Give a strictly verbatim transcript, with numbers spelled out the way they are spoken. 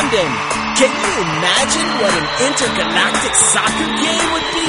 London. Can you imagine what an intergalactic soccer game would be?